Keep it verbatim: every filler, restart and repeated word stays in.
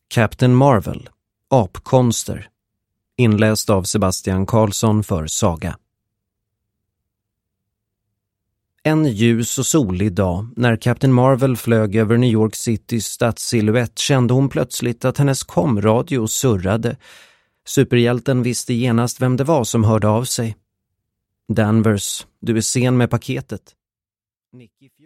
Captain Marvel, apkonster. Inläst av Sebastian Karlsson för Saga. En ljus och solig dag när Captain Marvel flög över New York Citys stadssilhuett kände hon plötsligt att hennes komradio surrade. Superhjälten visste genast vem det var som hörde av sig. Danvers, du är sen med paketet. Nicky